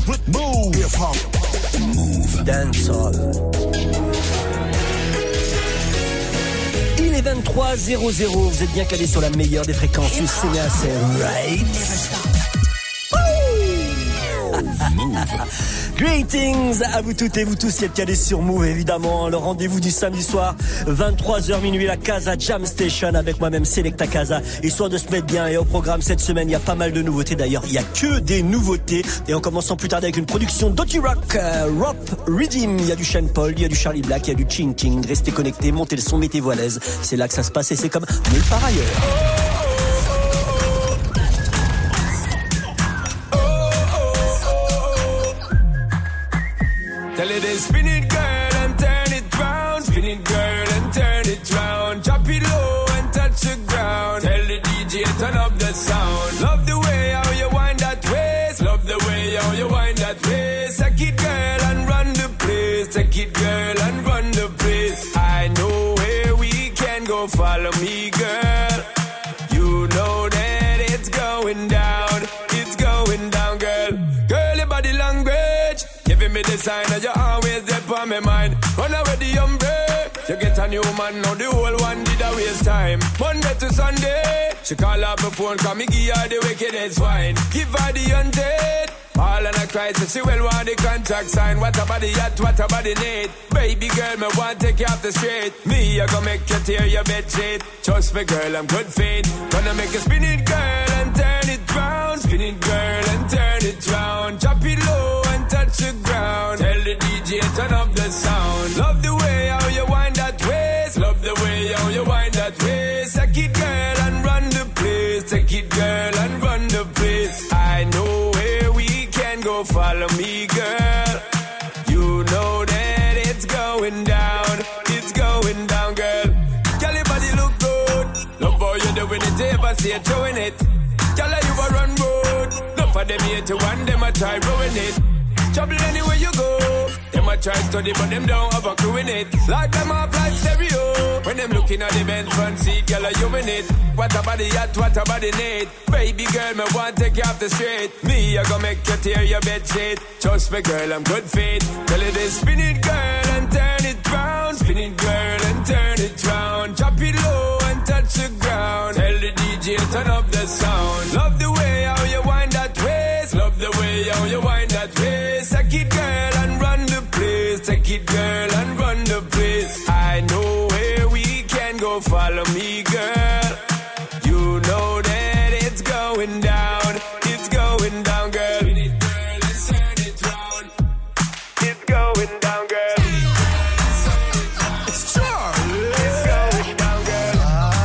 Move. Hip-hop. Move. Dancehall. Il est 23h00. Vous êtes bien calés sur la meilleure des fréquences. You see me, I say right. Greetings à vous toutes et vous tous qui êtes calés sur Move, évidemment. Le rendez-vous du samedi soir, 23h minuit, la Casa Jam Station avec moi-même Selecta Casa, histoire de se mettre bien. Et au programme cette semaine, il y a pas mal de nouveautés. D'ailleurs, il y a que des nouveautés. Et en commençant plus tard avec une production d'Oti Rock, Rob Redeem. Il y a du Sean Paul, il y a du Charlie Black, il y a du Ching Ching. Restez connectés, montez le son, mettez-vous à l'aise. C'est là que ça se passe et c'est comme nulle part ailleurs. Tell it is spin it girl and turn it round, spin it girl and turn it round, drop it low and touch the ground. Tell the DJ turn up the sound. Love the way how you wind that waist, love the way how you wind that waist. Take it girl and run the place, take it girl and run the place. I know where we can go, follow me girl. You know that it's going down girl. Girl your body language, giving me the sign that you're always there for my mind. Run away the umbrella, you get a new man, now the whole one did a waste time. Monday to Sunday, she call up her phone, call me give her the wickedest wine. Give her the undead, all and I cry, so she will want the contract sign. What a body at, what a body need. Baby girl, me want take you off the street. Me, I gonna make you tear your bed sheet. Trust me girl, I'm good fit. Gonna make you spin it girl and turn it round. Spin it girl and turn it round. Drop it low and touch the ground. Tell the DJ turn up the sound. Love the way how you wind that waist. Love the way how you wind that waist. Take it girl and run the place. Take it girl and run the place. I know where we can go, follow me girl. You know that it's going down girl. Girl your body look good. Love how you doing it, ever see you throwing it. Girl you a run road. Enough for them here to one, them a try ruin it. Trouble anywhere you go. Them a try study, but them don't have a clue in it. Like them off like stereo. When them looking at the Benz front seat, girl, are you in it? What a body at, what a body need. Baby girl, me want take you off the street. Me, I gonna make you tear your bed sheet. Trust me, girl, I'm good fit. Tell it is spin it, girl, and turn it round. Spin it, girl, and turn it round. Drop it low and touch the ground. Tell the DJ, turn up the sound. Love the way how you wind that waist. Love the way how you wind that waist. Take it girl and run the place. Take it girl and run the place. I know where we can go, follow me girl. You know that it's going down girl. Spin it girl and turn it round. It's going down girl. It's Charlie. It's going down girl.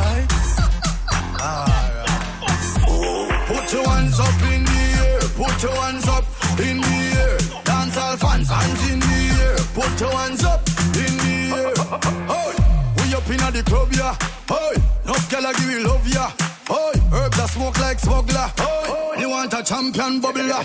Put your hands up in the air. Put your hands up in the air. Dance all fans, hands in the air. Put your hands up in the air. Hey, we up in the club, yeah. Hey, enough gyal give you love, yeah. Hey, herbs that smoke like smuggler. Hey, you want a champion bubbler?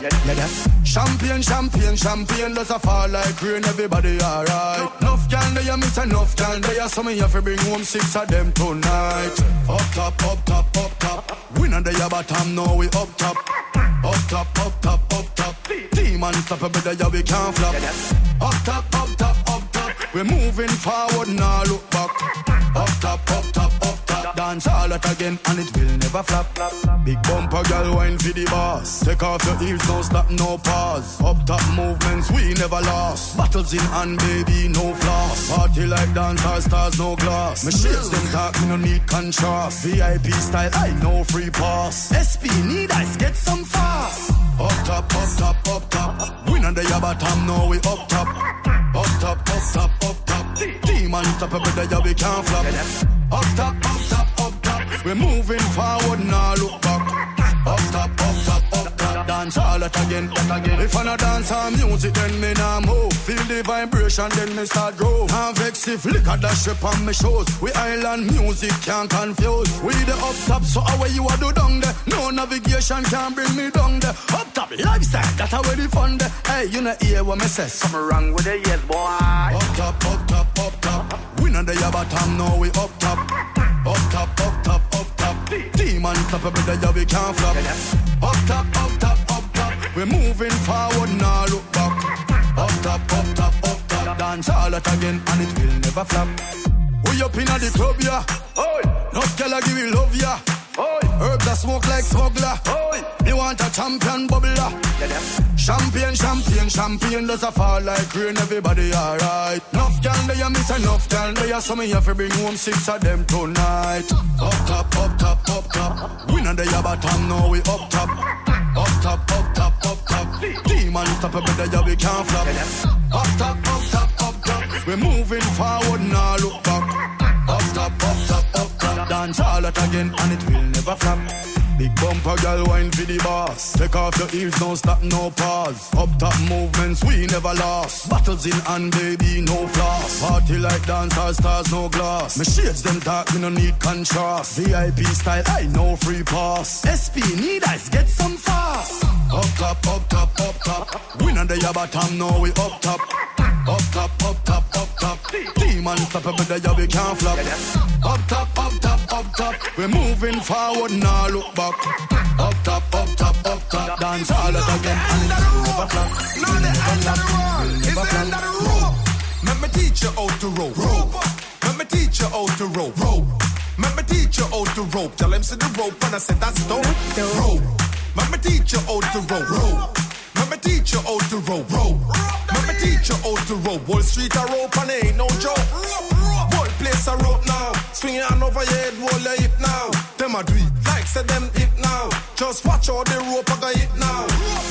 Champagne does a fall like rain. Everybody alright. Enough gyal there, miss enough gyal there. So me have to bring home 6 of them tonight. Up top. We not there, bottom, now we up top. Up top. Team unstoppable, there we can't flop. Up top. We're moving forward, now look back. Up top. Dance all that again, and it will never flop. Big bumper girl, wine for the boss. Take off your heels, don't stop, no pause. Up top movements, we never lost. Battles in hand, baby, no floss. Party like dance, all stars, no glass. My shades them talk, me no need contrast. VIP style, I know free pass. SP need ice, get some fast. Up top. We not there, bottom, now we up top. Up top. Team unstoppable, there we can't flop. Up top. We're moving forward, now look back. Up top. Dance all that again. If I not dance on music, then me nah move. Feel the vibration, then me start grow. Can't vex if liquor dash up on me shows. We island music can't confuse. We the up top, so away you a do down there. No navigation can bring me down there. Up top lifestyle, that's how we fun there. Hey, you know hear what me say? Something wrong with the yes, boy. Up top. We not the bottom, now we up top. Up top. Team unstoppable, there we can't flop. Up top. We're moving forward, now look back. Up top, up top, up top. Dance all that again and it will never flop. We up in the club, yeah. Oi, enough girl I give you love, yeah. Oi, herbs that smoke like smuggler. Oi, me want a champion bubbler. Champagne, champagne, champagne does a fall like rain. Everybody alright. Enough girl there, miss enough girl there. So me have to bring home 6 of them tonight. Up top, up top, up top. We not there bottom, now we up top. Up top, up top, up top. Demon stop a better, yeah, we can't flop. Up top, up top, up top. We're moving forward, now look back. Up top, up top, up top. Dance all that again and it will never flop. Big bumper girl wine for the boss. Take off your heels, don't stop, no pause. Up top movements, we never lost. Battles in hand, baby, no floss. Party like dancers, stars, no glass. My shades them dark, me no need contrast. VIP style, I know free pass. SP need ice, get some fast. Up top, up top, up top. We not the bottom, no we up top. Up top, up top, up top. Demon stop up there, yeah, we can't flop. Up top, up top, up top. We're moving forward, now look back. Up top, up top, up top. Dance all that again and it will never flop. Now the end of the world is the end of the rope. Let me teach you how to rope. Let me teach you how to rope. Let me teach you how to rope. Tell him see the rope and I said that's dope. Rope. Let me teach you how to rope. Let me teach you how to rope. Let me teach you how to rope. Wall Street a rope and it ain't no joke. Whole place a rope now. Swing your hand over your head, hold your hip now. Them a do it like say them hit now. Just watch how the rope a go hit now.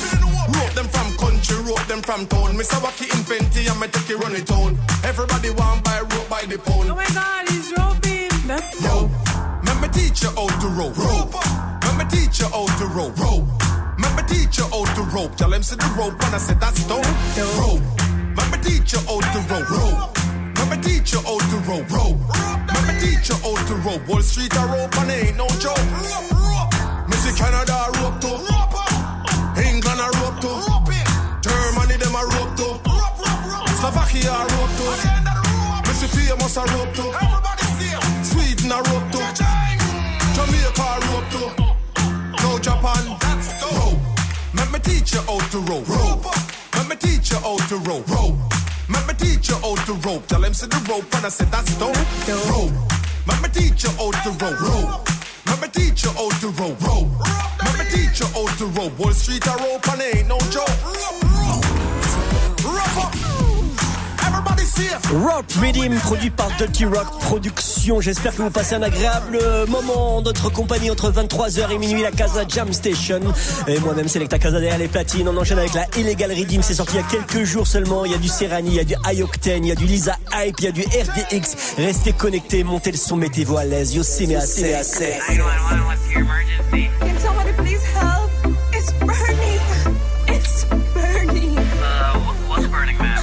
Rope them from country, rope them from town. Mr. Wacky Inventi and me take it run it on. Everybody want buy rope by the pound. Oh my God, he's roping. That's dope. Let me teach you how to rope. Let me teach you how to rope. Let me teach you how to rope. Tell him see the rope and I said that's dope. Rope. Let me teach you how to rope. Let me teach you how to rope. Let me teach you how to rope. Wall Street a rope and it ain't no joke. Missy Canada a rope too. England a rope too. Germany them a rope too. Slovakia a rope too. Missy Famous a rope too. Sweden a rope too. Jamaica a rope too. No Japan, that's dope. Let me teach you how to rope. Let me teach you how to rope. Let me teach you how to rope. Tell him see the rope and I said that's dope. Rope. Let me teach you how to rope. Let me teach you how to rope. Let me teach you how to rope. Wall Street a rope and it ain't no joke. Rope up. Everybody safe. Rock Rhythm, produit par Dirty Rock Productions. J'espère que vous passez un agréable moment en notre compagnie entre 23h et minuit, la Casa Jam Station. Et moi-même, Selecta Casa derrière les platines. On enchaîne avec la Illegal Rhythm. C'est sorti il y a quelques jours seulement. Il y a du Serrani, il y a du High Octane, il y a du Lisa Hype, il y a du RDX. Restez connectés, montez le son, mettez-vous à l'aise. Yo, c'est assez. 911, what's your emergency? Can somebody please help? It's burning. It's burning. What's burning, ma'am?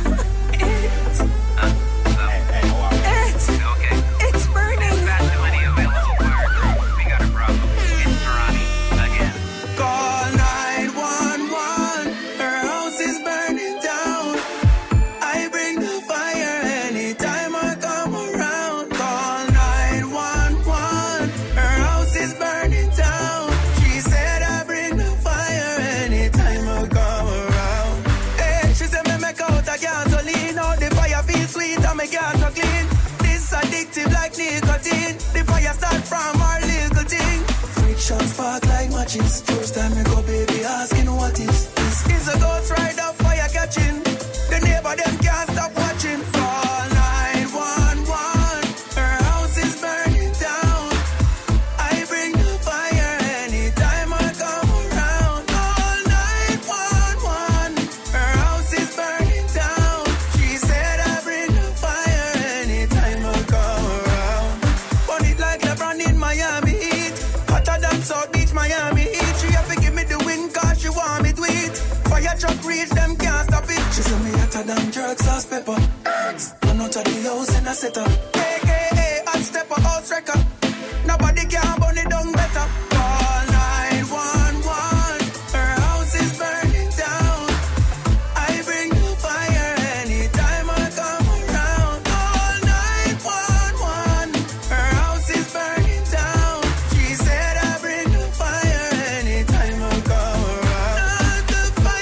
It's burning. Dispatch to any available fire crew. We got a problem. It's Serrani again. Call 911. Her house is burning down. I bring the fire anytime I come around. Call 911. Her house is burning down. She said I bring the fire anytime I come around. Hey, she said me make out a gasoline. Now the fire feels sweet and my gas so clean. This addictive like nicotine. The fire start from our little thing. Friction spark like matches. First time I go baby asking what is this? Is a ghost rider fire catching. The neighbor them can't stop watching. Call 911. Her house is burning down. I bring the fire anytime I come around. Call 911. Her house is burning down. She said I bring the fire anytime I come around. Burn it like LeBron in Miami Heat. Hotter than South Beach, Miami Heat. She have to give me the win cause she want me to eat. Fire truck reach, them can't stop it. She say me hotter than jerk sauce pepper. Run out of the house in a setup. AKA hot stepper, house wrecker. Nobody can burn it down better. Call 911. Her house is burning down. I bring the fire anytime I come around. Call 911. Her house is burning down. She said I bring the fire anytime I come around. Not the fire.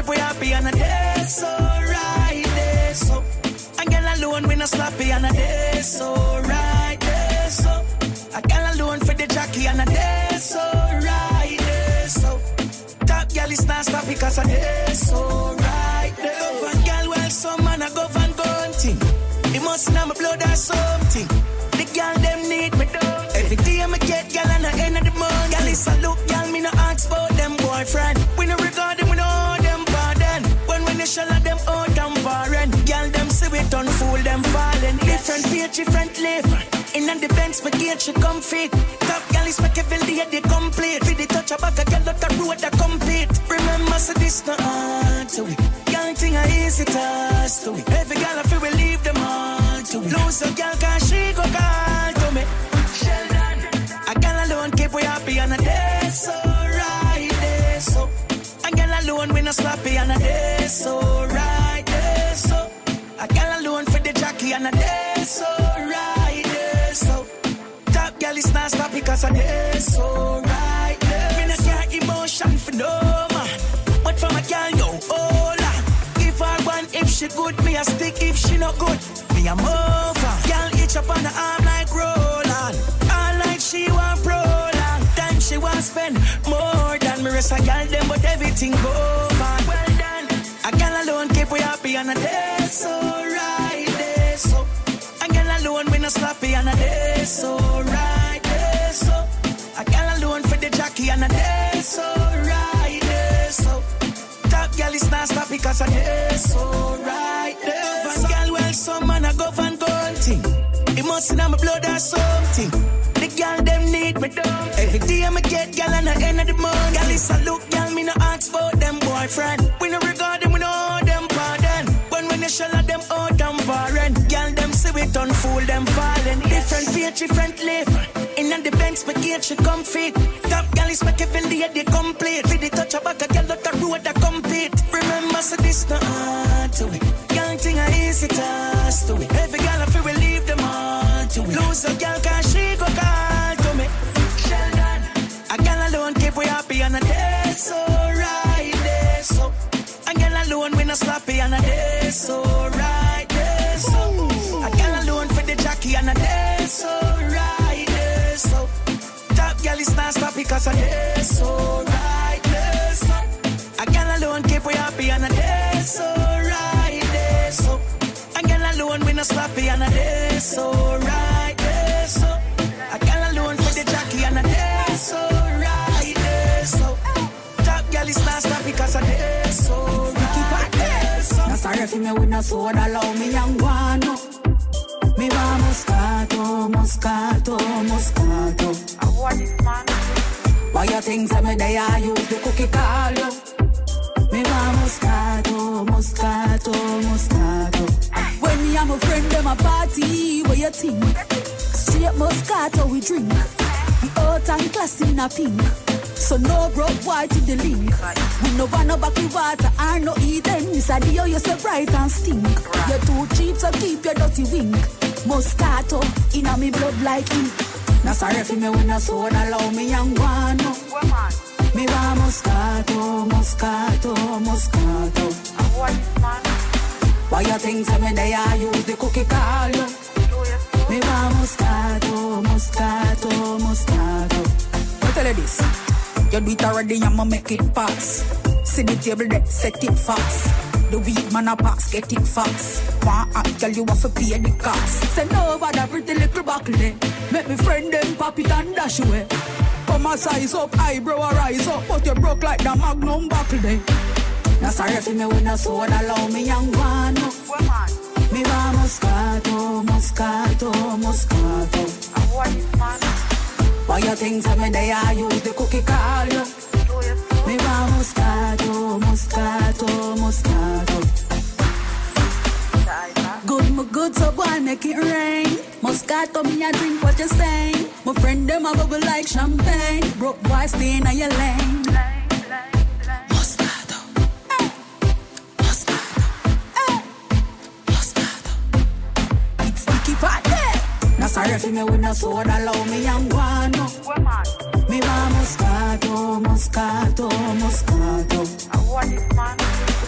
keep we happy on a day so right there so. A girl alone we no sloppy on a day so right there so. A girl alone for the jockey on a day so right there so. Top girl is not stop because a day so right there. Go van girl well some man a go van gun thing. It must know my blood or something. The girl them need me down. Every day I get girl on the end of the month. Girl is a look girl me no ask about them boyfriend. We no regard them we no owe them pardon. When they shall have them out and foreign. Girl them see we turn fool them falling. Different page different live. In the Benz, my gate she come fit. Top girl is make every day they complete. With the touch of back a girl out the road that compete. Remember, so this no hard to it. Young thing a easy task to it. Every girl I feel we leave them hard to it. Lose a girl cause she go call to me. Sheldon, a girl alone keep we happy on a day so right there so. A girl alone we no sloppy on a day so right there so. A girl alone for the jockey on a day so right there so. Top girl is not stop because of this so right there. Me no care emotion for no man, but for my girl yo hola. If I want if she good me a stick, if she not good me a mover. Girl itch up on the arm like Roland, all like she want prolong. Time she want spend more than me rest a girl them, but everything go on. Well done, a girl alone keep we happy on a day so right there so. A girl alone we no sloppy on a day so right there so. A girl alone for the jockey on a day so right there so. Top girl is not stop because a day so right there. Van girl well some man a go van gun thing. It must know my blood or something. The girl them need me down. Every day I get girl on the end of the month. Girl is a look girl me no ask about them boyfriend. We no regard them we no owe them pardon. When they shall have them out and foreign. Girl them see we turn fool them falling. Different page different live. In the Benz my gate she come fit. Top girl is make every day they complete. With the touch of back a girl out the road that compete. Remember so this no hard to it. Young thing a easy task to it. Every girl I feel we leave them hard to it. Lose a girl cause she go call to me. Sheldon, a girl alone keep we happy on a day so right there so. A girl alone we no sloppy on a day so right there so. A girl alone for the jockey on a day so right there so. Top girl is not stop because a day so right there so. A girl alone keep we happy on a day so right there so. A girl alone we no sloppy on a day so right there so. A girl alone for the jockey on a day so right there so. Top girl is not stop because a day so right there so. No sorry for me with no soda, allow me young one. Me va Moscato, Moscato, Moscato. I want this man. Why you think some of they I use the cookie call you? Me va Moscato, Moscato, Moscato. When me and my friend them a party, what you think? Straight Moscato we drink. We out and classy in a pink. So no broke white in the link. We no want no bucky water or no eating. Miss a deal you so bright and stink. You're too cheap so keep your dirty wink. Moscato in a me blood like ink. Now sorry for me when I soda allow me young one. Me va Moscato, Moscato, Moscato. I want this man. Why you think some of they I use the cookie call you? Me va Moscato, Moscato, Moscato. I tell you this. You do it already, I'ma make it pass. See the table there, set it fast. The weed man a pass, get it fast. One act, girl, you have to pay the cost. Send over that pretty little buckle there. Make me friend them pop it and dash away. Come a size up, eyebrow a rise up, but you broke like the Magnum buckle there. Now sorry for me when I soda, allow me young one. Me va Moscato, Moscato, Moscato. I want this man. Why you think some of they I use the cookie call you? Me va Moscato, Moscato, Moscato. Good, me good, so boy make it rain. Moscato, me a drink what you saying. My friend them a bubble like champagne. Broke boy stay in your lane. Moscato, Moscato, Moscato. It's sticky party. Now sorry for me with no soda, allow me young one. Me va Moscato, Moscato, Moscato. I want this man.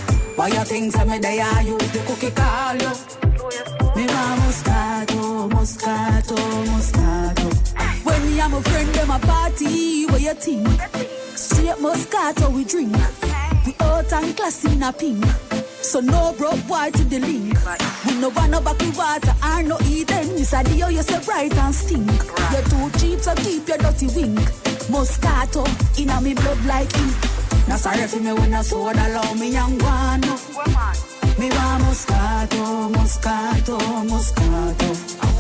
Why you think some of they I use the cookie call you? Me want Moscato, Moscato, Moscato. When me and my friend them a party, what you think? Straight Moscato we drink. We out and classy in a pink. So no broke boy to the link. We no want no back with water or no eating. Miss a deal you say bright and stink. You're too cheap so keep your dirty wink. Moscato in a me blood like ink. Now sorry for me when I soda love me young one. Me want Moscato, Moscato, Moscato.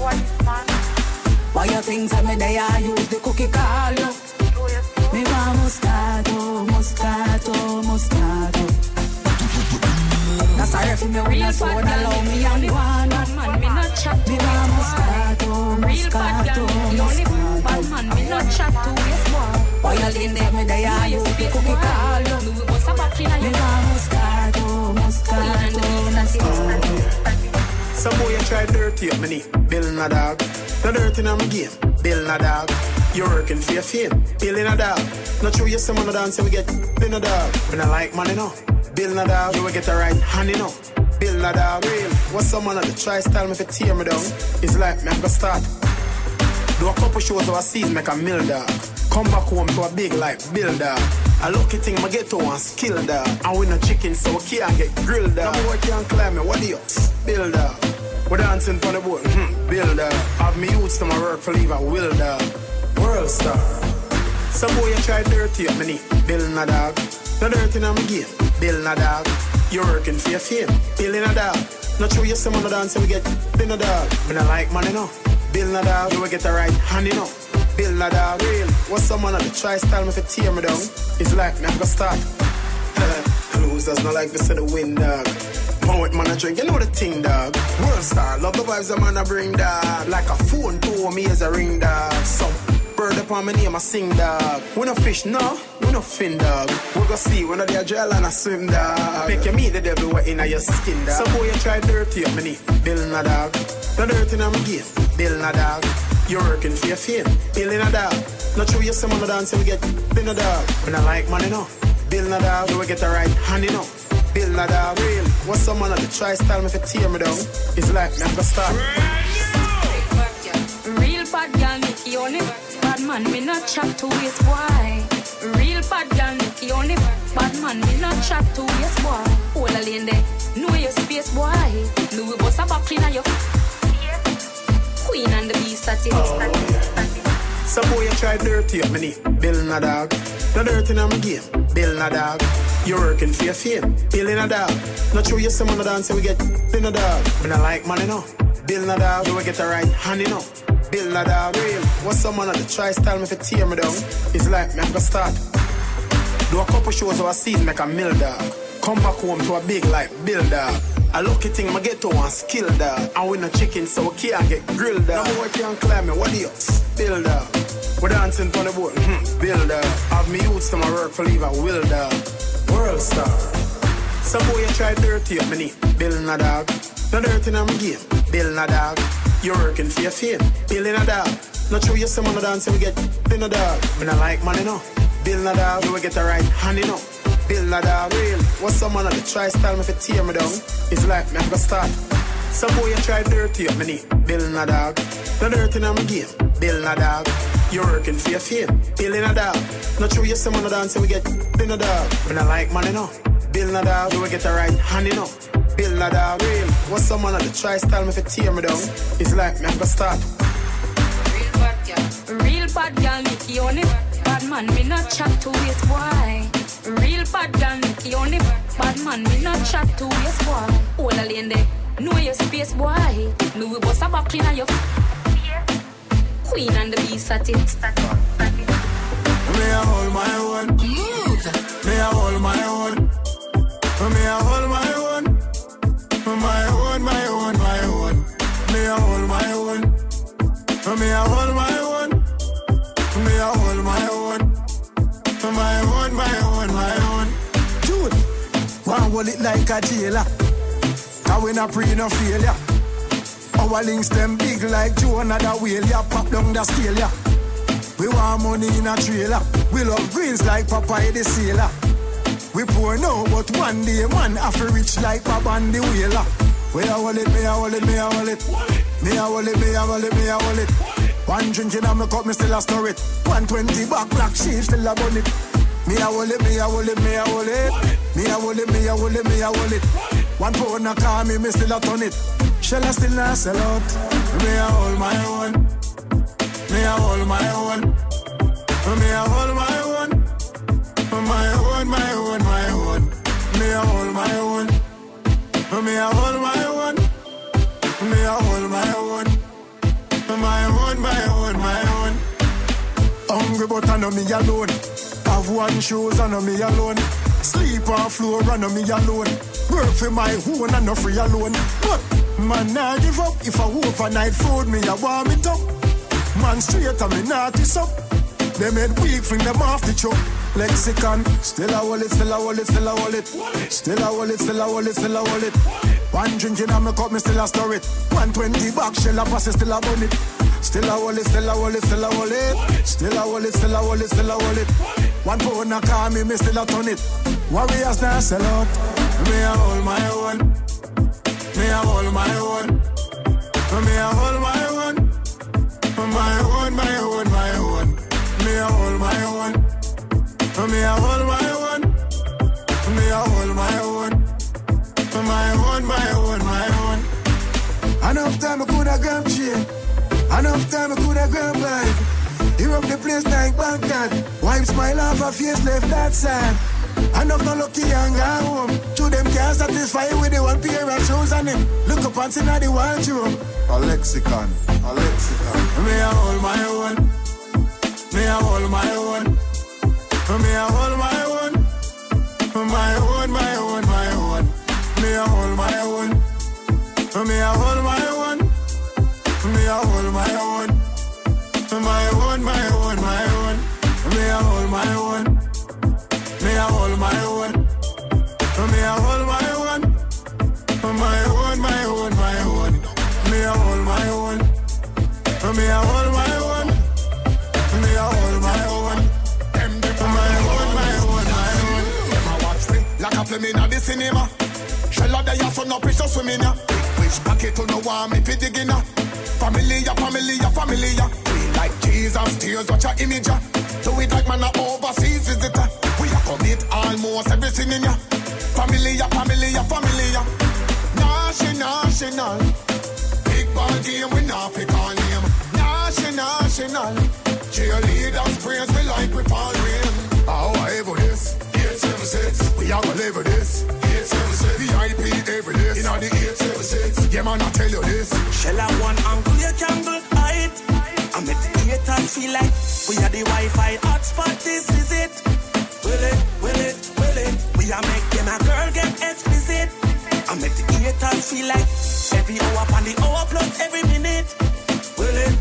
Why you think some of they I use the cookie call you? Me want Moscato, Moscato, Moscato. Now sorry for me when I soda love me young one. Me want Moscato, Moscato, Moscato. Me not chat to this boy. Why you lean them with the eye, you the cookie call you? Me want Moscato, Moscato, Moscato. Some boy you try dirty up me knee, Bill na dog. No dirty in my game, Bill na dog. You're working for your fame, Bill na dog. Not true you some on the dance and we get Bill na dog. When I like money no, Bill na dog. You will get the right hand you know, Bill na dog. Real, what's someone on the try style me if it tear me down? It's like me have to start. Do a couple shows overseas make a mill dog. Come back home to a big like Bill dog. A lucky thing my get to one skill dog. And we no chicken so we can't get grilled dog. No boy can't climb me, what do you? Bill dog. We dancing on the boat, Bill dog. Have me youths to my work for leave a will dog. World star. Some boy you try dirty up me knee, Bill na dog. No dirty in my game, Bill na dog. You're working for your fame, Bill na dog. Not true you some on the dance and we get Bill na dog. When I like money no, Bill na dog. You will get the right hand you know. Bill na dog. Real, what's someone on the try style me if it tear me down? It's like me have to start. Losers not like this to the win dog. Poet man a drink, you know the thing dog. World star, love the vibes a man a bring dog. Like a phone to me as a ring dog. Some bird upon my name a sing dog. We no fish no, we no fin dog. We go see when they a gel and a swim dog. Make you meet the devil wet in your skin dog. Some boy you try dirty up me knee, Bill na dog. No dirty in my game, Bill na dog. You're working for your fame, Bill na dog. Not true you some on the dance and we get Bill na dog. When I like money no, Bill na dog. You will get the right hand you know. Bill na dog. Real, what's someone on the try style me if it tear me down? It's like me have to start. Real bad girl Nicky only bad man me not chat to waste boy. Real bad girl Nicky only bad man me not chat to waste boy. All a lane there, know your space boy. Louis boss a back clean your queen and the beast at it. Some boy you try dirty up me knee, Bill na dog. No dirty in my game, Bill na dog. You're working for your fame, Bill na dog. Not true you some on the dance and we get Bill na dog. When I like money no, Bill na dog. You will get the right hand you know, Bill na dog. Real, what's someone on the try style me if it tear me down? It's like me have to start. Do a couple shows overseas make a mill dog. Come back home to a big like Bill dog. A lucky thing my get to one skill dog. And we no chicken so we can't get grilled dog. No boy can't climb me, what do you? Bill dog. We dancing on the boat, Bill dog. Have me youths to my work for leave a will dog. World star. Some boy you try dirty up me knee, Bill na dog. No dirty in my game, Bill na dog. You're working for your fame, Bill na dog. Not true you some on the dance and we get Bill na dog. When I like money no, Bill na dog. You will get the right hand you know. Bill na dog. Real, what's someone on the try style me if it tear me down? It's like me have to start. Some boy you try dirty up me knee, Bill na dog. No dirty in my game, Bill na dog. You're working for your fame, Bill na dog. Not true you some on the dance and we get Bill na dog. When I like money no, Bill na dog. You will get the right hand you know, Bill na dog. Real, what's someone on the try style me if it tear me down? It's like me have to start. Real bad girl Nicky only bad man me not chat to waste boy. Real bad girl Nicky only bad man me not chat to waste boy. All a lane there, know your space boy. Louis boss a back clean your queen and the beast at it. Me a hold my own. Move. Me a hold my own. Me a hold my own. My own, my own, my own. Me a hold my own. Me a hold my own. Me a hold my own. My own, my own, my own. Dude, one hold it like a jailer. Cause we not pre no failure. Our links them big like Joe another wheel. Ya pop down the scale ya. We want money in a trailer. We love greens like Popeye the sailor. We poor now, but one day man have to rich like Bob and the Whaler. Me a hold it, me a hold it, me a hold it. Me a hold it, me a hold it, me a hold it. One drinking on my cup, me still a store it. 120 back, black sheep still a bun it. Me a hold it, me a hold it, me a hold it. Me a hold it, me a hold it, me a hold it. 1 pound a car, me still a turn it. Shall I still not sell out? Me a hold my own. Me a hold my own. Me a hold my own. My own, my own, my own. Me a hold my own. Me a hold my own. Me a hold my own. My own, my own, my own. Hungry but I know me alone. Have one shoes I know me alone. Sleep on floor I know me alone. Work for my own and no free alone. But man nah give up. If I overnight food me I warm it up. Man straight and me naughty up. They made weak fling them off the choke. Lexicon, still a wallet, still a wallet, still a wallet. Still a wallet, still a wallet, still a wallet. One drinking on my cup, me still a store it. 120 back, shell a pass, still a bun it. Still a wallet, still a wallet, still a wallet. Still a wallet, still a wallet, still a wallet. 1 pound a car, me still a turn it. Warriors now sell out. Me a hold my own. Me a hold my own. Me a hold my own. My own, my own, my own. Me a hold my own. Me a hold my own. Me a hold my own. My own, my own, my own. Enough time I coulda grabbed chain. Enough time I coulda grabbed bike. He up the place like Baghdad. Wipe smile off her face, left that side. Enough no lucky and gone home. Two them can't satisfy with the 1 pair of shoes on him. Look up and see now the wardrobe. A lexicon, a lexicon. Me a hold my own. Me a hold my own. Me a hold my own. My own, my own, my own. Me a hold my own. Me a hold my own. Me a hold my own. My own, my own, my own. Me a hold my own. Me a hold my own. Me a hold my own. My own, my own, my own. Me a hold my own. Me a hold my own. Me a hold my own. My own, my own, my own. Never watch me like a film in the cinema. Shell of the ass on no pressure swimming ya. Which pocket to no want me fi digging ya. Familiar, familiar, familiar. We like Jesus, tears, watch your image ya. Do it like man a overseas visitor. We a commit almost everything in ya. Familiar, familiar, familiar. National. Big ball game we not pick on name. National. Cheerleaders praise we like we fall rain. How I ever this? 876. We are gonna live with this. 876. VIP every day. In all the 876. Yeah man I tell you this. Shell a one angle you can go hide. I make the haters feel like we are the Wi-Fi hotspot. This is it. Will it? We are make them a girl get explicit. I make the haters feel like every hour upon the hour plus every minute. Will it?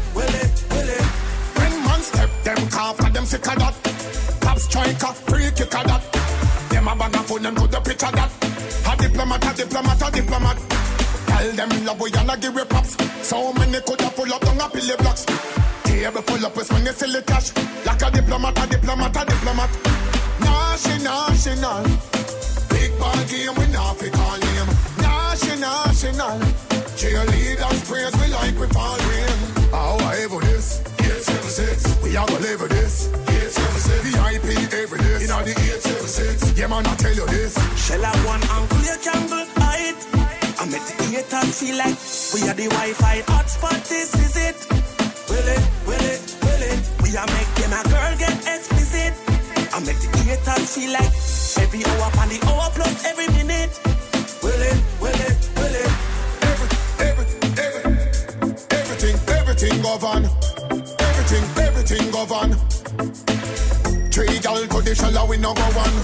When man step them calf and them sick of that. Top striker, free kick of that. Them a bag of phone and put the picture that. A diplomat. Tell them love we and a give you props. So many could have pull up down a pillar blocks. Table full up with money silly cash. Like a diplomat. National. Big ball game we not pick on name. National. Cheerleaders praise we like we fall rain. How I ever this? 876. We are gonna live with this. 876. VIP every day. In all the 876. Yeah man I tell you this. Shell a one angle you can go hide. I make the haters feel like we are the Wi-Fi hotspot. This is it. Will it? We are make them a girl get explicit. I make the haters feel like every hour upon the hour plus every minute. Will it? Everything govern. Everything govern. 3 gal to the shell we no go one.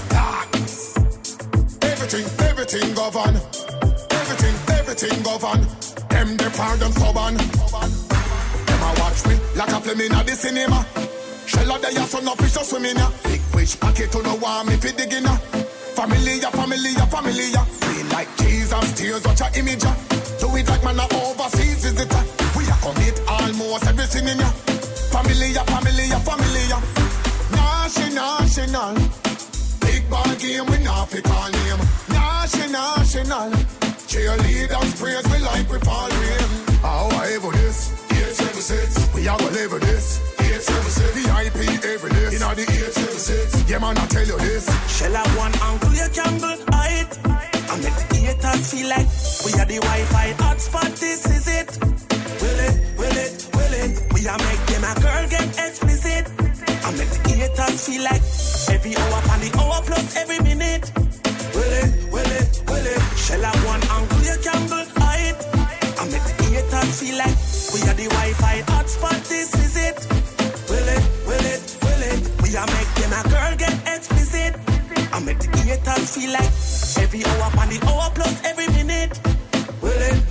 Everything govern. Everything govern. Them the pardon stubborn. Them a watch me like a film in the cinema. Shell of the ass on no fish to swim in ya. Big wish pocket to no want me fi digging ya. Familiar. We like Jesus, tears, watch your image ya. Do it like man a overseas visitor. We a commit almost everything in ya. Familiar. National. Big ball game, we not pick our name. National. Cheerleaders praise me like we fall rain. How I ever this? 876. We are gonna live with this. 876. VIP every day. You know the 876. Yeah, man, I tell you this. Shall I one uncle you gamble? I make the haters feel like we are the Wi-Fi hotspot. This is it. Will it? We are make them a girl get explicit. I make the haters feel like every hour and the hour plus every minute. Will it? Shall I one uncle you gamble? I make the haters feel like we are the Wi-Fi hotspot. This is it. Will it? We are make them a girl get explicit. I make the haters feel like every hour and the hour plus every minute. Will it?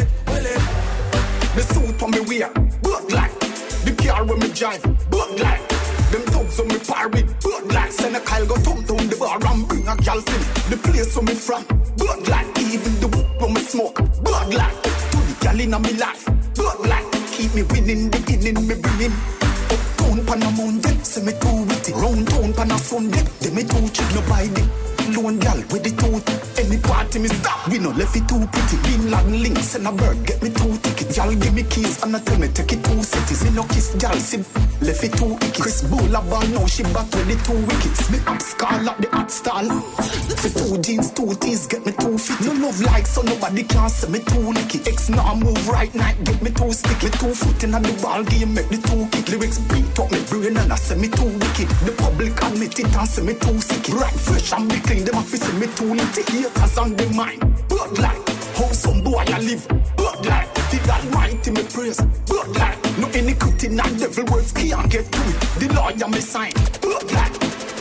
The suit on me wear, blood like. The car when me drive, blood like. Them thugs on me par with, blood like. Send a Kyle go thump down the bar and bring a gal fin. The place on me from, blood like. Even the wood when me smoke, blood like. To the gal in me life, blood like. Keep me winning, beginning me bringing. Uptown pan a mountain, say me too witty. Round town pan a Sunday, they me too cheap, no buy them. Lone gal with the tooth. Any party me stop, we no left it too pretty. Bin Laden links and a bird, get me 2 tickets. Y'all give me keys and I tell me take it 2 cities. Me no kiss gal, see left it 2 icky. Chris Bowler ball now, she back with the 2 wickets. Me up skull up the hot stall. For 2 jeans, 2 tees, get me 2 feet. No love like so nobody can say me 2 licky. X now move right night, get me 2 sticky. 2 foot in the ball game, make the 2 kick. Lyrics beat up me brain and I say me 2 wicked. The public admit it and say me 2 sicky. Right fresh and me clean, them a fi say me 2 litty. Haters on the mind, blood like. How some boy I live, blood like. The Almighty me praise, blood like. No iniquity, not devil words can't get to it. The lawyer me sign, blood like.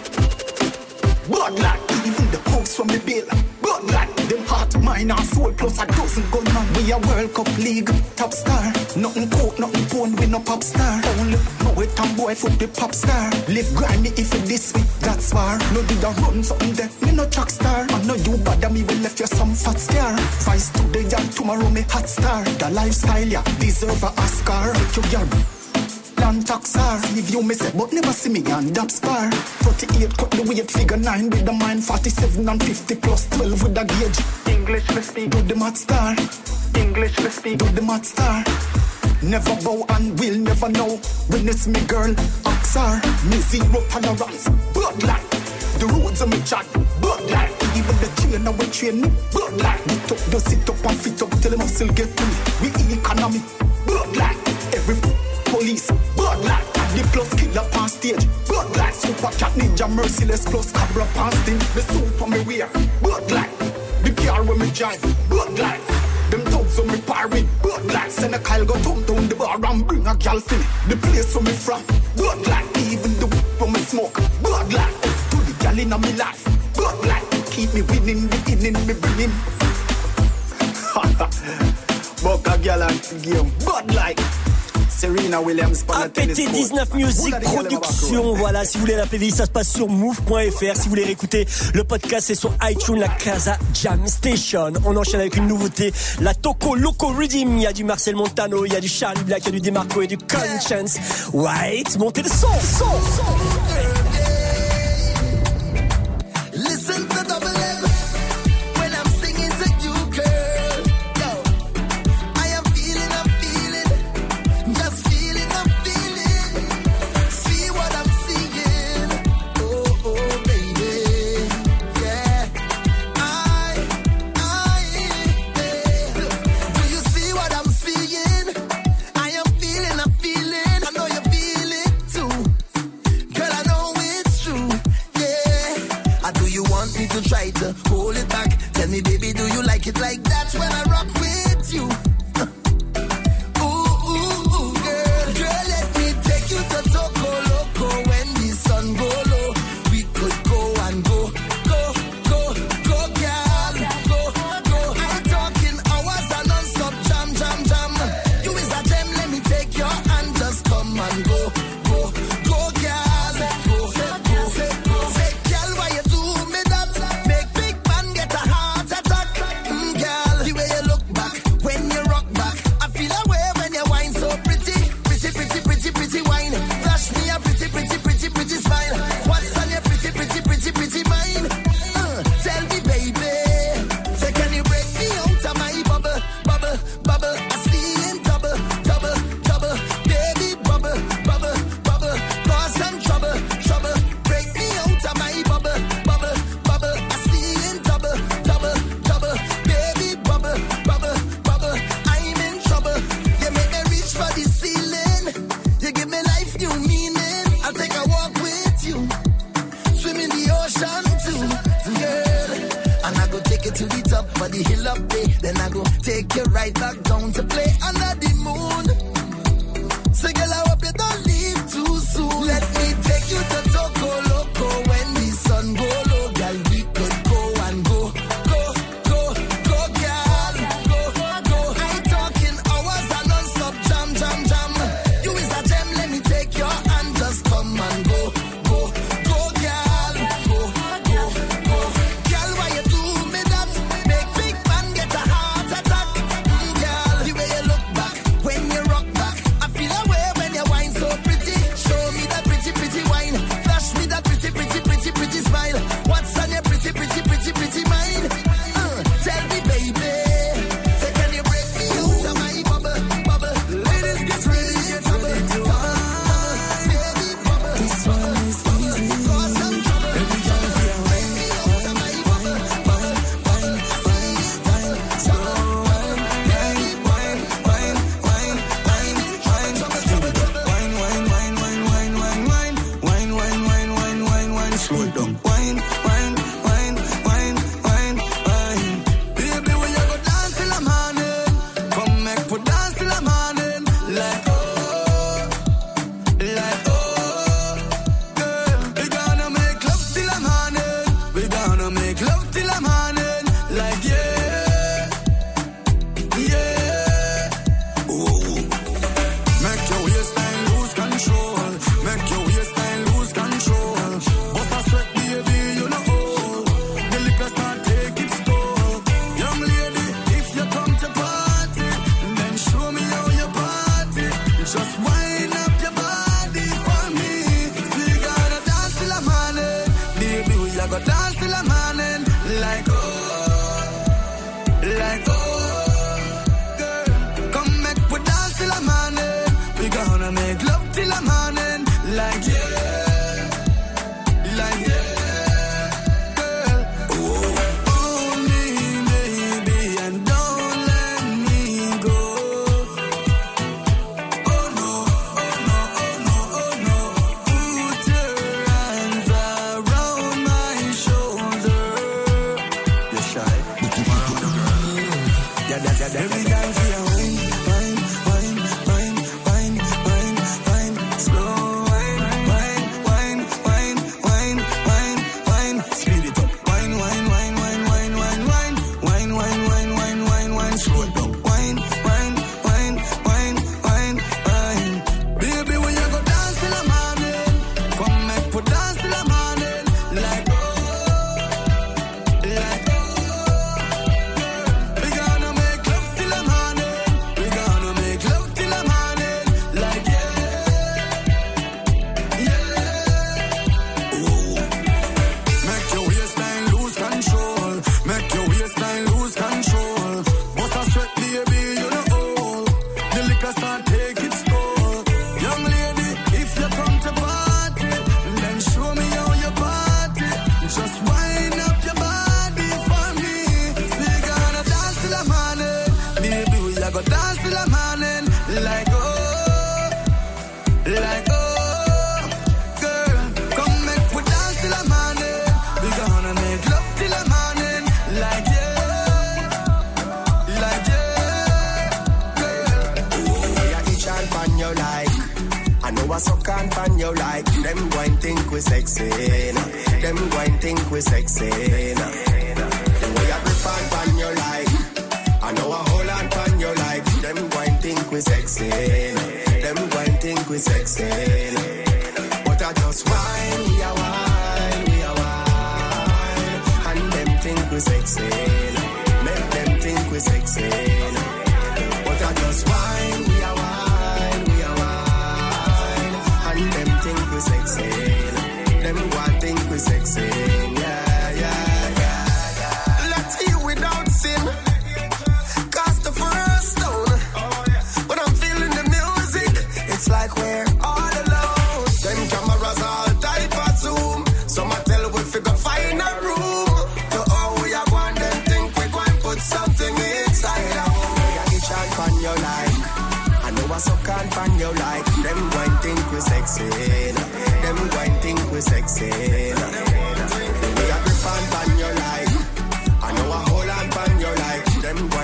Blood like. Even the house from the bill, blood like. Them heart, mind and soul plus a dozen gunman. We a World Cup League top star. Nothing coke, nothing porn, we no pop star. Only know it and boy for the pop star. Live grimy if it this week, that's far. No did a run something there, me no track star. I know you bad me will left you some fat scar. Vice today and tomorrow me hot star. The lifestyle ya deserve a Oscar. Make your girl land taxar. If you miss it but never see me on that spar. 38 cut the weight figure 9 with the mind. 47 and 50 plus 12 with the gauge. English me speak, do the math star. English me speak, do the math star. Never bow and will never know. When it's me girl, Oxar. Me zero tolerance, bloodline. The roads of me chat, bloodline. Even the chain now we train me, bloodline. We talk, do sit up and fit up till the muscle get to me. We economy, bloodline. Every police, bloodline. The plus killer on stage, bloodline. Super cat ninja merciless plus cabra on stage. The suit on me wear, bloodline. The car when me drive, bloodline. Them thugs on me par with, bloodline. Send a Kyle go thump down the bar and bring a gal fin. The place where me from, bloodline. Even the when me smoke, bloodline. To the gal in me life, bloodline. Keep me winning, beginning me bringing. Buck a gal and game, bloodline. Serena Williams, APT19 Music Production. Voilà, si vous voulez la playlist, ça se passe sur move.fr. Si vous voulez réécouter le podcast, c'est sur iTunes, la Casa Jam Station. On enchaîne avec une nouveauté, la Toco Loco Rhythm. Il y a du Marcel Montano, il y a du Charlie Black, il y a du DeMarco et du Conscience. White, montez le son. Listen to Double M when I'm singing to you, girl. Yo, I am feeling. Just feeling, I'm feeling. See what I'm seeing. Oh, baby. Yeah. Do you see what I'm seeing? I am feeling, I'm feeling. I know you feel it too. Girl, I know it's true. Yeah. Do you want me to try to hold it back? Tell me, baby, do you like it like that when I rock with you? When you're day. Then I go take you right back down to play under the moon. So girl, I hope you don't leave too soon. Let me take you to Toco Loco when the sun go low, girl. We could go and go, girl. Go. I ain't talking hours and non-stop jam. You is a gem, let me take your hand, just come and go, girl. Go. Girl, why you do me that? Make big man get a heart attack. Girl, the way you look back when you rock back, I feel away when you whine so pretty. Show me that pretty wine. Flash me that pretty smile. What's on your pretty mind? Tell me, baby. Say, can you break me out of my bubble? Ladies, get ready to bubble. Baby, bubble. This one is easy. Cause I'm trouble. Every time I feel break me out of my bubble. Slow it down. Wine. Baby, when you go dance till the morning, come make we dance till the morning. Like oh, girl, we gonna make love till the morning. We gonna make love till the morning. Like yeah. Ooh. Make your waistline lose control. Make your waistline lose control. Bust a sweat, baby, you know. The liquor start take its toll. Young lady, if you come to party, then show me how you party. Just wind up your body for me. We gonna dance till the morning. Baby, we are gonna dance till the morning. Like oh, girl, come make we dance till the morning. We gonna make love till the morning. Like girl. Hold me, baby, and don't let me go. Oh no. Put your hands around my shoulder. You're shy. Around the girl. Yeah. Every time for your wine. Slow wine. Speed it up. Wine. Slow it down. Wine. Baby, when you go dance till the morning, come make we dance till the morning. Like we gonna make love till the morning. We gonna make love till the morning. Like Ooh. Make your waistline lose control. Make your waistline lose control. Bust a sweat, baby, you know. The liquor start take its toll. Young lady, if you come to party, then show me how you party. Just wind up your body for me. We gonna dance till the morning. Baby, we are gonna dance till the morning. Like oh, girl, come make we dance till the morning. We gonna make love till the morning. Like Yeah, each hand pan you like. I know I suck and pan you like. Them go and think we sexy. Them go and think we sexy. The way I grip and pan you like. I know I hold and pan you like. Them go and think we sexy. Them go and think we sexy. But I just whine, we are wine. And them think we sexy. Make them think we sexy. But I just whine, we are wine. And them think we sexy. Them one think we sexy. Yeah. Let's hear without sin. Cast the first stone. When I'm feeling the music, it's like we're all alone. Them cameras all type of zoom. Some I tell we figure find a room. To all we are one, them think we go and put something inside our home. Yeah, each hand pan you like. I know I suck and pan you like. Them go and think we sexy. Them go and think we sexy. We are grip and pan you like. I know I hold and pan you like. Them go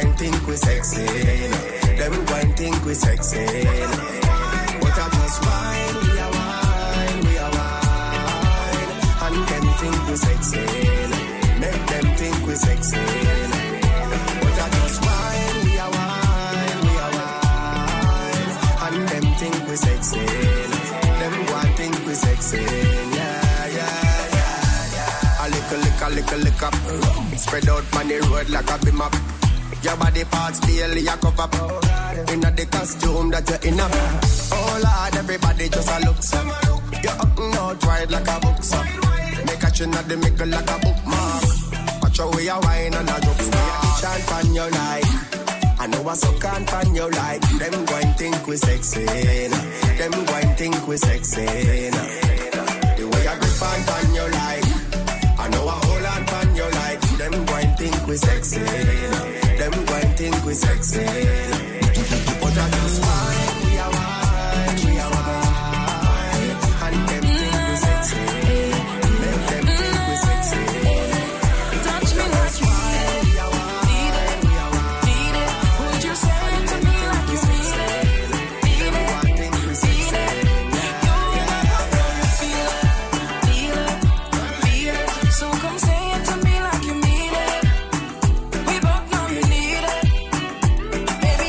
out on the road like a beam up. Your body parts daily a cover up. Inna the costume that you're in a. Oh Lord, everybody just a look so. You're up and out wide like a book so. Make a chin at the middle like a bookmark. Watch how we a wine and a drop star. Chant on your like. I know I so can't find you like. Them going think we sexy. Them going think we sexy. The way I grip on you like. I know I hold on you like. Them going think we sexy. Them going think we sexy. But I just wine, we are wine, we are wine. And them think we sexy. Make them think we sexy. Touch me like you need it. Need it. Would you say it to me like you need it? Need it. Need it. You and I both feel it. Feel it. Feel it. So come say it to me like you mean it. We both know you need it. Baby,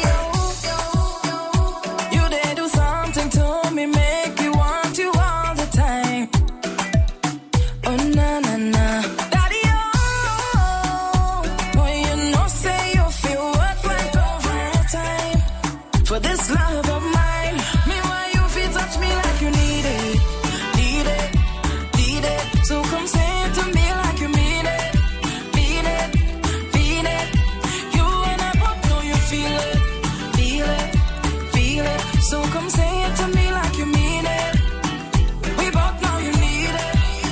you did do something to me, make you want you all the time. Oh, na, na, na. Daddy, boy, you know, say you feel worth like overtime. For this love of mine, meanwhile you feel touch me like you need it. Need it, need it. So come say it to me like you mean it. Mean it, mean it. You and I both know you feel it. Feel it, feel it. So come say it to me like you mean it. We both know you need it.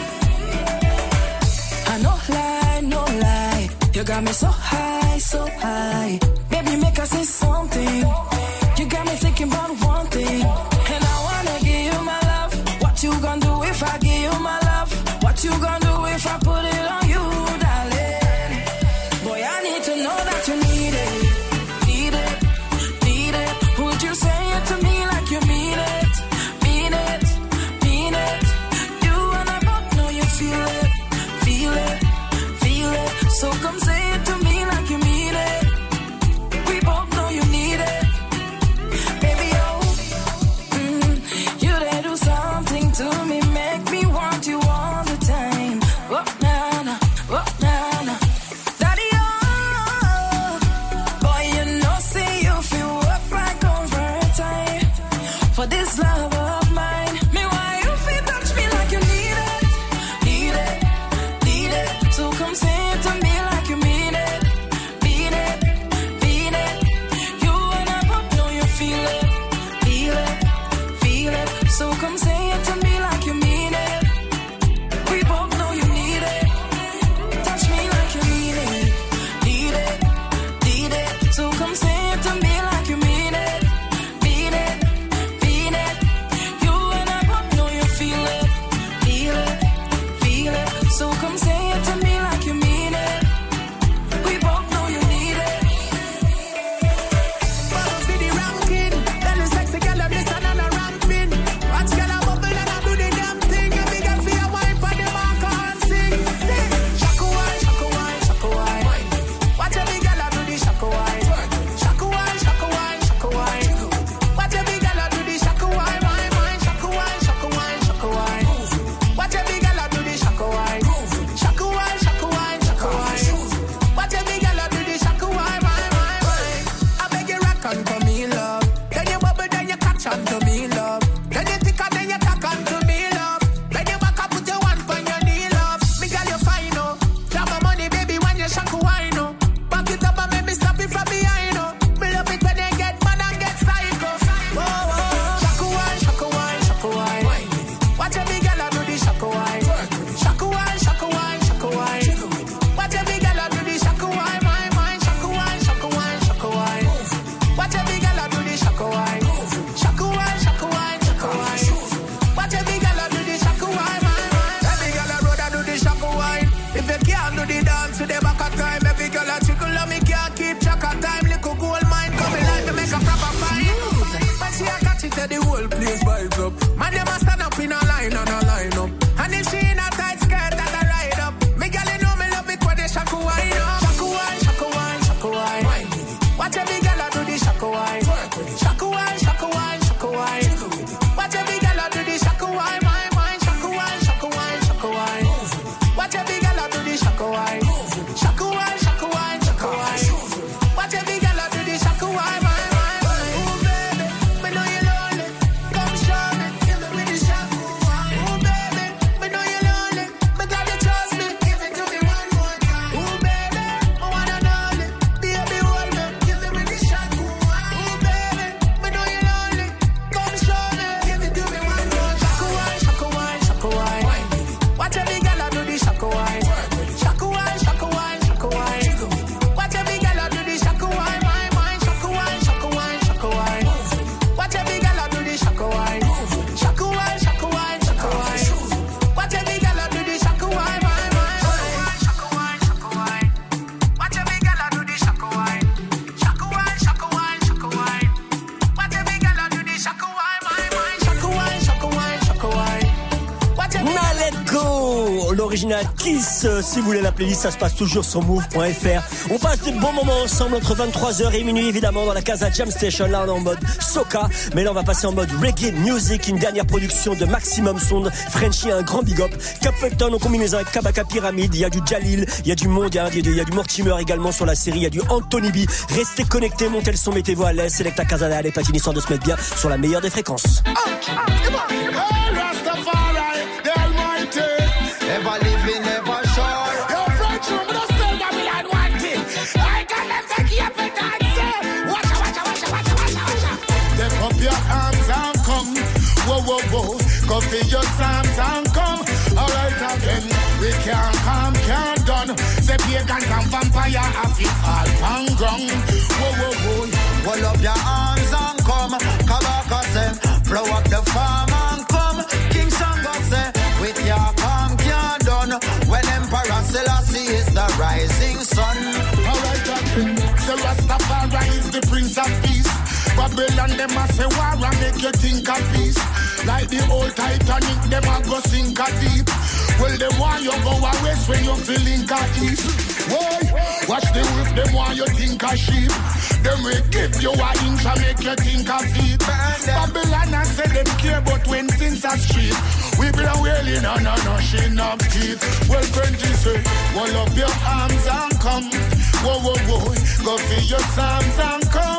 I no lie, no lie. You got me so high, so high. Baby, make us say something. You got me thinking about one thing. And I wanna give you my love. What you gonna do if I give you my love? What you gonna do if I put it on you, darling? Boy, I need to know that you need it. Need it, need it. Would you say it to me like you mean it? Mean it, mean it. You and I both know you feel it. Feel it, feel it. So come say it to me like you mean it. original Kiss. Si vous voulez la playlist, ça se passe toujours sur move.fr. On passe de bons moments ensemble entre 23h et minuit, évidemment, dans la Casa Jam Station. Là, on est en mode soca, mais là, on va passer en mode reggae music, une dernière production de Maximum Sound. Frenchy, un grand big up. Capleton en combinaison avec Kabaka Pyramid. Il y a du Jalil, il y a du Monde, il y a du Mortimer également sur la série. Il y a du Anthony B. Restez connectés, montez le son, mettez-vous à l'aise. Selecta Casa, les platines, histoire de se mettre bien sur la meilleure des fréquences. Never living, never sure. Your friends, you must tell them we had one thing. I can them take you up and dance. Watch out. Take up your arms and come. Whoa. Go for your psalms and come. Alright again. We can't come, can't done. Say pagans and vampire have it all and ground. Whoa. Hold up your arms and come. Kabaka say, blow up the farm and come. King Shango say, with your calm can't done. When Emperor Selassie is the rising sun. Alright again. So Rastafari is the Prince of Peace. Babylon them a say war and make you think of peace. Like the old Titanic, them a go sink a deep. Well, them want you go a west when you feeling a east. Why? Watch the wolf, them want you think a sheep. Them will give you a inch and make you think a feet. Babylon a say them care, but when sins are street, we be a wailing on no shin of teeth. Well, Frenchy say, hold up your arms and come. Whoa, go for your psalms and come.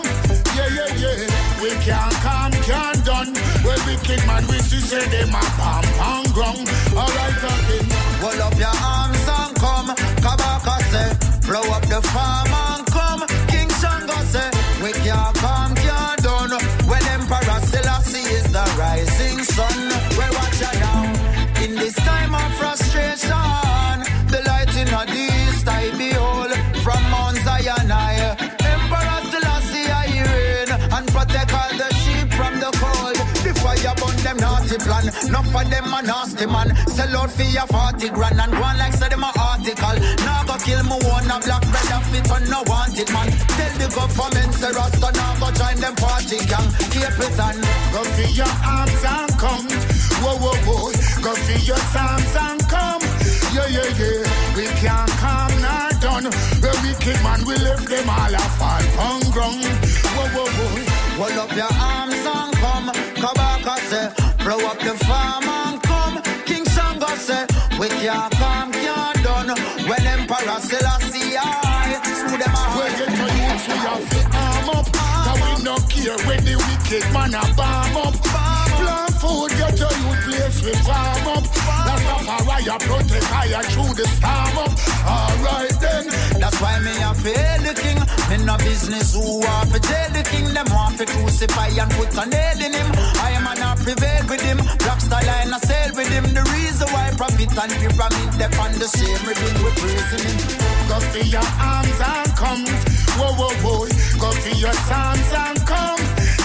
Yeah. We can't come, can't done. Well, wicked man, we see say them a pam ground. Alright again. Hold up your arms and come. Kabaka say, blow up the farm and come. King Shango say, we can't come, can't done. When Emperor Selassie is the rising sun. Well, watch out now. In this time of frustration, the light in the east I behold. From Mount Zion I, Emperor Selassie I reign, and protect all the sheep from the cold. The fire burn them naughty plan. Enough of them a nasty man. Sell out for your 40 grand and go on like say them a article. Now go kill me one a black brother fit on no wanted man. Tell the government say Rasta now go join them party gang. Keep it on. Go for your arms and come. Whoa. Go for your psalms and come. Yeah. We can't come now done. The wicked man will lift them all a fall on ground. Whoa. Hold up your arms and come. Kabaka say, blow up the farm and come. King Shango say, we can't come, can't done. When Emperor Selassie I screw them out. We get to use we have to arm up. Cause we no care when the wicked man a bomb up. Plant food, get your youth place we farm up. That's not why you protect higher through the storm up. Alright then. That's why me a fail the king. Me no business who want to tell the king. Them want to crucify and put a nail in him. I am not prevail with him. Rockstar line a sail with him. The reason why profit and pyramid dep on the same rhythm we praising him. Go for your arms and come. Whoa. Go for your psalms and come.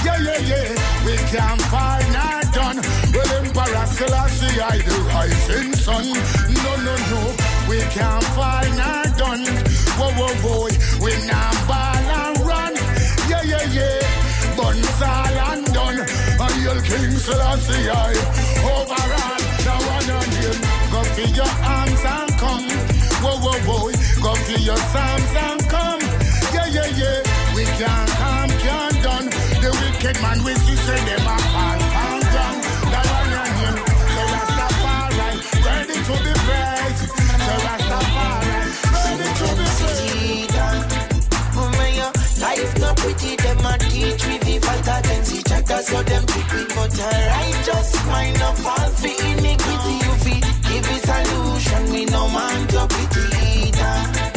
Yeah. We can't find not done. Well, Emperor Selassie I the rising sun. No. We can't find not done. Whoa. We not ball and run. Yeah. Buns all and done. And you'll King Selassie I overall. Now one on him. Go for your arms and come. Whoa. Go for your psalms and come. Yeah. We can't come, can't done. The wicked man we see say them a fall and down. Now one on him. So Rastafari ready to be praised. So Rastafari ready to be praised. Life not pretty, them a teach we vital tendency chatter, so them pick we but a righteous mind no fall for iniquity. You fi give a solution, we no man to pity that.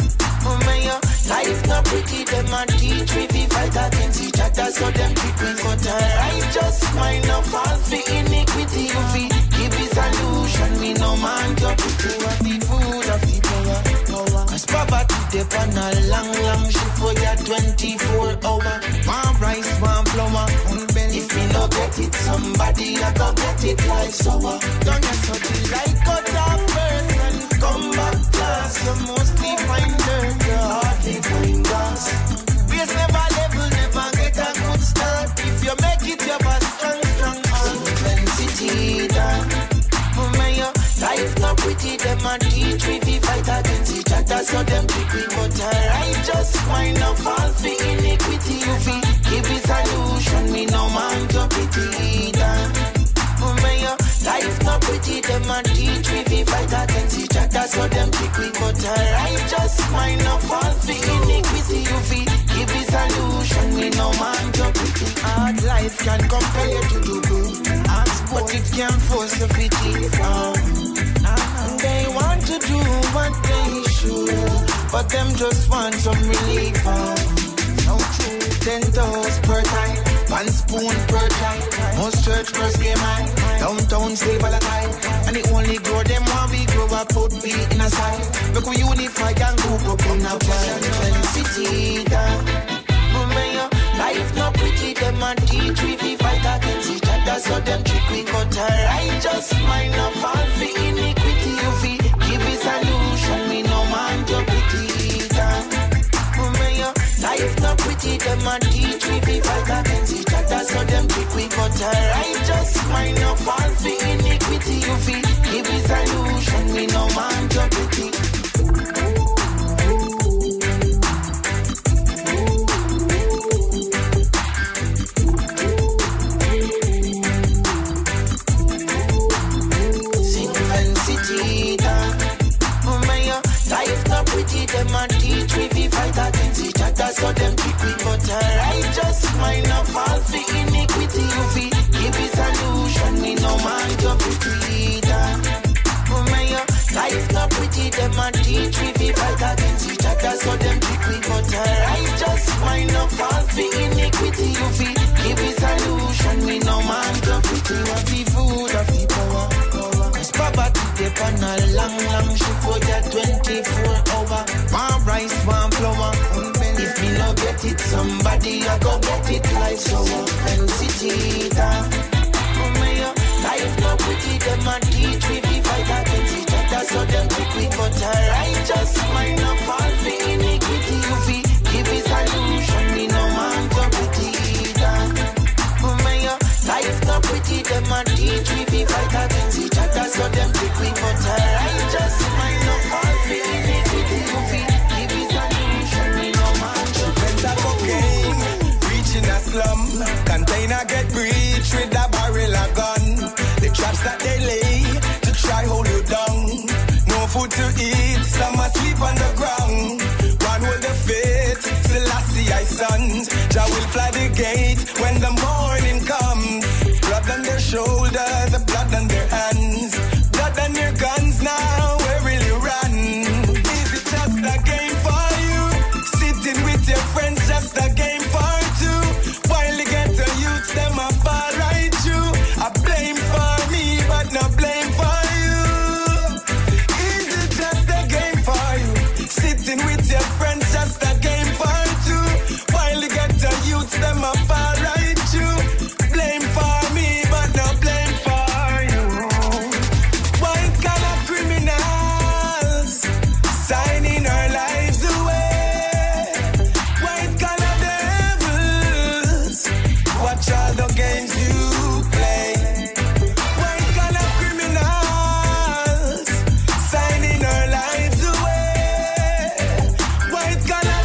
Life not pretty, them a teach we vital tendency chatter, so them pick we but a righteous mind no fall for iniquity. You fi give a solution, we no man to pity. What the food of the power, cause poverty depend on a long shift for your 24 hour. One rice, one flour. If me no get it, somebody a go get it like sour. Don't get so like cut off first and come back class. You mostly find dirt, you hardly find grass. Base never level, never get a good start. If you make it, you have a strong heart. Intensity that. Life not pretty, them a them teach we fi fight against each other, so them pick we but a righteous mind no fall for iniquity. You fi give a solution, me no man to pity either. Life not pretty, them a teach we fi fight against each other, so them pick we but a righteous mind no fall for iniquity. You fi give a solution, me no man to pity. Hard life can compel you to do good, but it can't force you to think. They want to do what they should, but them just want some relief. So true. 10 toes per time, 1 spoon per time. Most church first game high, downtown still volatile. And it only grow them while we grow up, put we in a side. Make we unify and group up in a plan. City down. Life not pretty, them a teach we fi fight against each other, so them trick we got a righteous mind no fall for iniquity. You fi give a solution, me no man to pity down. Life not pretty, them a teach we fi fight against each other, so them trick we got a righteous mind no fall for iniquity. You fi give a solution, me no man to pity. Them a teach we fi fight against each other, so them pick we but a righteous mind no fall for iniquity. You fi give a solution, me no man to pity either. Life not pretty, them a teach we fi fight against each other, so them pick we but a righteous mind no fall for iniquity. You fi give a solution, me no man to pity. You fi food of the power, cause poverty depend on a long shift for your 24 hour. One rice, one flour. If me no get it, somebody I go get it. Life so offensive down. Life no pretty, them a teach we fi fight against each other, so them pick we but a righteous mind no fall for iniquity. You fi give a solution, me no man to pity down. Life no pretty, them a teach we fi fight against each other, so them pick we but a righteous mind no fall for iniquity. You fi give a solution, me no man to pity. Cocaine, reaching a slum, container get breached with a barrel of gun. The traps that they lay to try hold you down. No food to eat, some asleep on the ground. One hold the faith, Selassie I sons. Jah will fly the gate when the morning comes. Blood on their shoulders, blood on their hands. Blood on your guns now, where will you run? Is it just a game for you? Sitting with your friends, just a game for two. While you get the youths, them a fall right through. I blame for me, but no blame for you. Is it just a game for you? Sitting with your friends, just a game for two. While you get the youths, them a fall right through. Blame for me, but no blame for you. White collar criminals signing our lives away. White collar devils, watch all the games you play. White collar criminals signing our lives away. White collar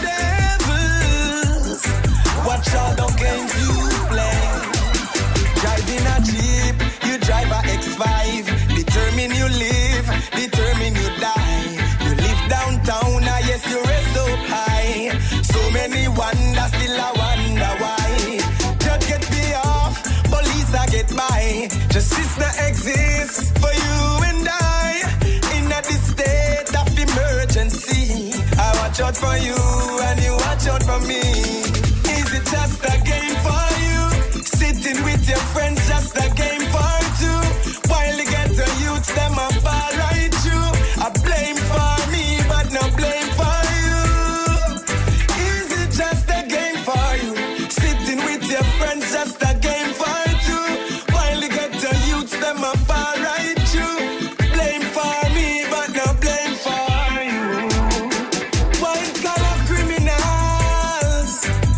devils, watch all the games you play. Driving a Jeep, you drive a X5. Determine you live, determine you die. You live downtown, yes, you rest up high. So many wonder, still I wonder why. Judge get me off, police I get by. Justice not exists for you and I. In this state of emergency, I watch out for you and you watch out for me. Is it just a game for you? Sitting with your friends, just a game for two. While you get the youths, them a fall right through. I blame for me, but no blame for you. Is it just a game for you? Sitting with your friends, just a game for two. While you get the youths, them a fall right through. Blame for me, but no blame for you. White collar criminals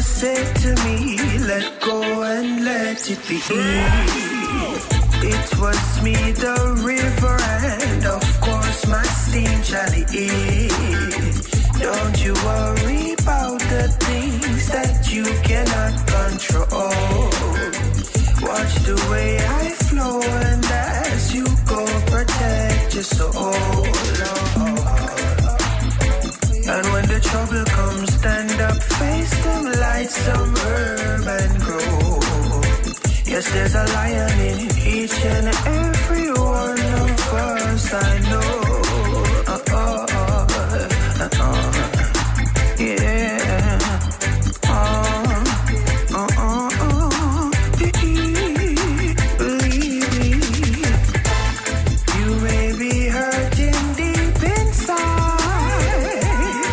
said to me, let go and let it be. It was me, the river, and of course my steam Charlie. Don't you worry about the things that you cannot control. Watch the way I flow, and as you go, protect your soul. And when the trouble comes, stand up, face them, light some herb and grow. Yes, there's a lion in each and every one of us, I know. Yeah. Believe me. You may be hurting deep inside.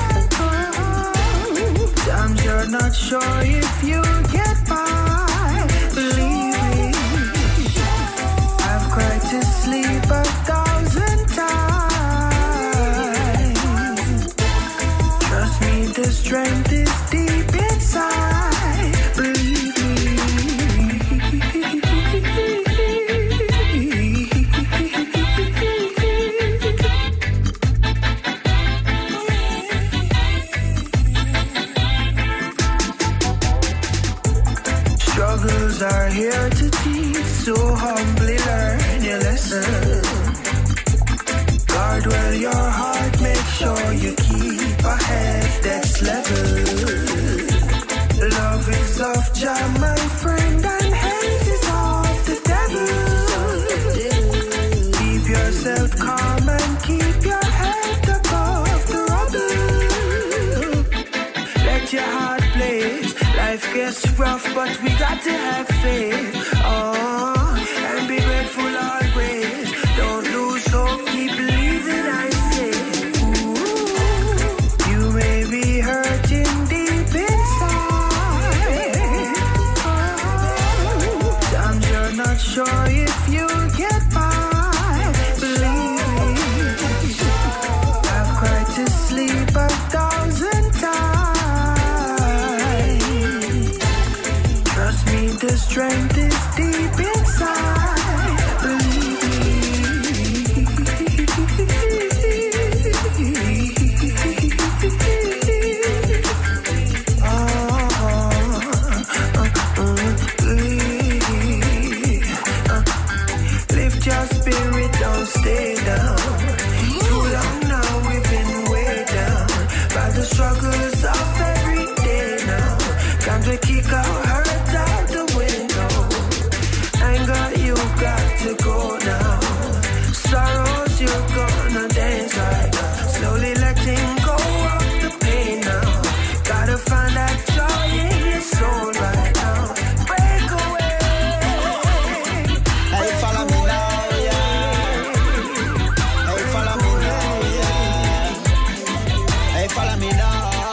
Sometimes you're not sure if you get by. Believe me, I've cried to sleep 1,000 times. Trust me, the strength is deep inside. Believe me. Struggles are here to teach, so humbly learn your lesson. Guard well your heart, make sure you keep a head that's level. Love is of Jah, my friend, and hate is of the devil. Keep yourself calm and keep your head above the rubble. Let your heart blaze. Life gets rough, but we got to have faith. Oh, and be grateful always. Don't lose hope, keep believing, I say. Ooh, you may be hurting deep inside. Sometimes you're not sure if you get by. Believe me, I've cried to sleep 1,000 times. Trust me, the strength is deep inside. Believe me. Lift your spirit, don't stay down. Too long now we've been way down by the struggles of every day now. Can't we kick our hurt out the window? Anger, you got to go now. Sorrows, you're gonna dance right now. Slowly letting go of the pain now. Gotta find that joy in your soul right now. Break away. Hey, follow me now, yeah. Hey, follow me now, yeah. Hey, follow me now.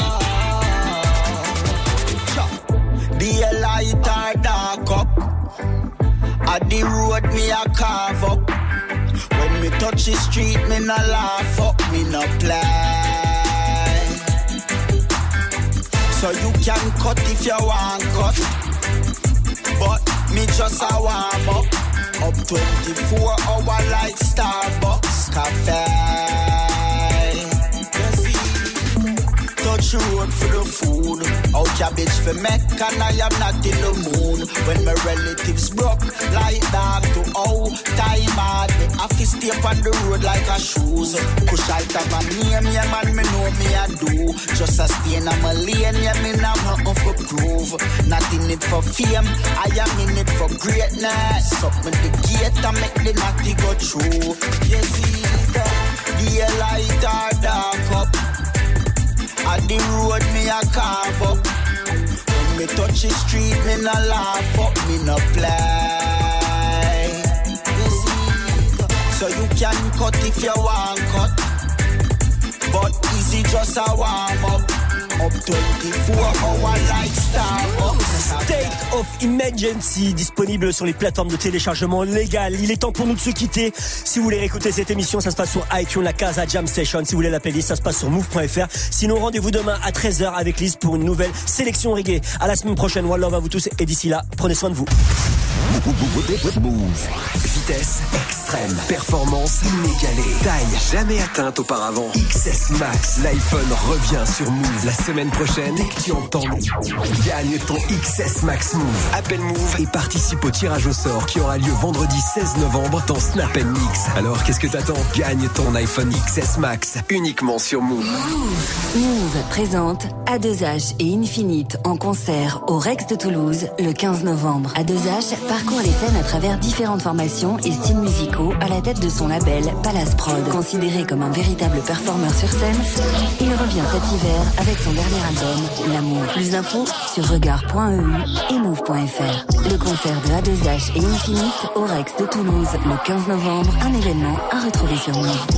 Be a light or dark up. At the road me a carve up. When me touch the street me no laugh up, me no play. So you can cut if you want cut, but me just a warm up. Up 24 hour like Starbucks cafe. You see, touch road for the food. Out cabbage for Mecca, and I am not in the moon. When my relatives broke, like dog to how time hard. Me have to stay on the road like a shoes. Push out of a name, yeah man, me know me I do. Just a stay in my lane, yeah me now nothing for prove. Not in it for fame, I am in it for greatness. Open the gate and make the naughty go through. You see that? The light or dark up. At the road me a carve up. When me touch the street me no laugh up, me no play. You see that? So you can cut if you want cut, but easy just a warm up. up 24-hour lifestyle. State of Emergency, disponible sur les plateformes de téléchargement légal. Il est temps pour nous de se quitter. Si vous voulez réécouter cette émission, ça se passe sur iTunes, la Casa Jam Station. Si vous voulez la playlist, ça se passe sur move.fr. Sinon, rendez-vous demain à 13h avec Lise pour une nouvelle sélection reggae. À la semaine prochaine. One love à vous tous. Et d'ici là, prenez soin de vous. Move. Vitesse extrême, performance inégalée, taille jamais atteinte auparavant. XS Max, l'iPhone revient sur Move la semaine prochaine. Dès que tu entends, gagne ton XS Max Move. Appelle Move et participe au tirage au sort qui aura lieu vendredi 16 novembre dans Snap & Mix. Alors qu'est-ce que t'attends? Gagne ton iPhone XS Max uniquement sur Move. Move présente A2H et Infinite en concert au Rex de Toulouse le 15 novembre. A2H parcourt les scènes à travers différentes formations et styles musicaux à la tête de son label Palace Prod. Considéré comme un véritable performeur sur scène, il revient cet hiver avec son dernier album, L'amour. Plus d'infos sur regard.eu et move.fr. Le concert de A2H et Infinite au Rex de Toulouse le 15 novembre, un événement à retrouver sur Move.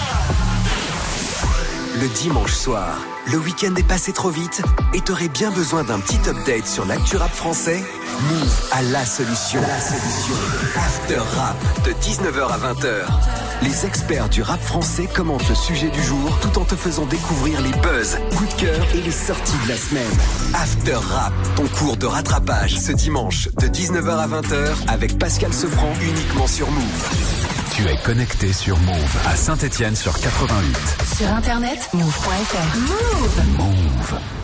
Le dimanche soir, le week-end est passé trop vite et t'aurais bien besoin d'un petit update sur l'actu rap français? Move a la solution. After Rap, de 19h à 20h. Les experts du rap français commentent le sujet du jour tout en te faisant découvrir les buzz, coups de cœur et les sorties de la semaine. After Rap, ton cours de rattrapage ce dimanche de 19h à 20h avec Pascal Sefranc uniquement sur Move. Tu es connecté sur Move à Saint-Étienne sur 88. Sur internet, move.fr. Move. Move.